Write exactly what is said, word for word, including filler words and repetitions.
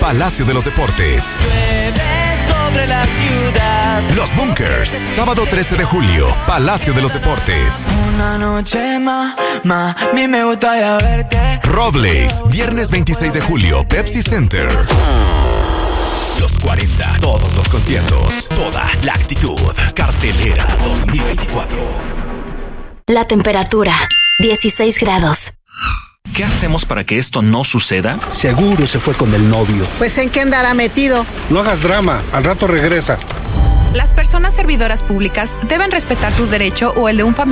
Palacio de los Deportes. Sobre la ciudad. Los Bunkers, sábado trece de julio, Palacio de los Deportes. Una noche más, más, a mí me gustaría verte. Robles, viernes veintiséis de julio, Pepsi Center. Los cuarenta, todos los conciertos, toda la actitud. Cartelera dos mil veinticuatro. La temperatura, dieciséis grados. ¿Qué hacemos para que esto no suceda? Seguro se fue con el novio. Pues ¿en qué andará metido? No hagas drama, al rato regresa. Las personas servidoras públicas deben respetar tu derecho o el de un familiar